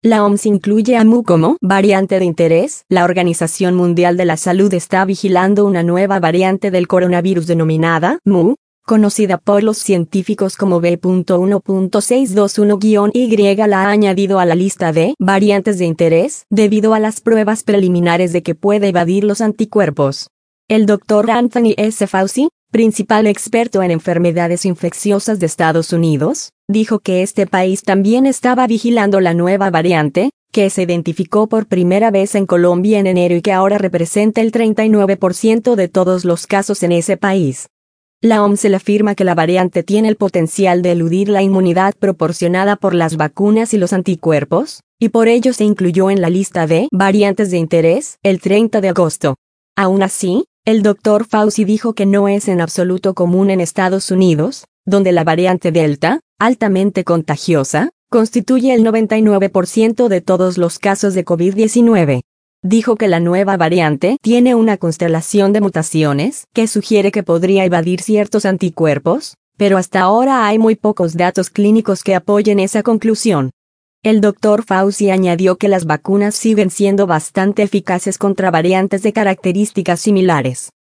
La OMS incluye a Mu como variante de interés. La Organización Mundial de la Salud está vigilando una nueva variante del coronavirus denominada Mu, conocida por los científicos como B.1.621-Y. La ha añadido a la lista de variantes de interés debido a las pruebas preliminares de que puede evadir los anticuerpos. El Dr. Anthony S. Fauci, principal experto en enfermedades infecciosas de Estados Unidos, dijo que este país también estaba vigilando la nueva variante, que se identificó por primera vez en Colombia en enero y que ahora representa el 39% de todos los casos en ese país. La OMS afirma que la variante tiene el potencial de eludir la inmunidad proporcionada por las vacunas y los anticuerpos, y por ello se incluyó en la lista de variantes de interés el 30 de agosto. Aún así, el Dr. Fauci dijo que no es en absoluto común en Estados Unidos, donde la variante Delta, altamente contagiosa, constituye el 99% de todos los casos de COVID-19. Dijo que la nueva variante tiene una constelación de mutaciones que sugiere que podría evadir ciertos anticuerpos, pero hasta ahora hay muy pocos datos clínicos que apoyen esa conclusión. El Dr. Fauci añadió que las vacunas siguen siendo bastante eficaces contra variantes de características similares.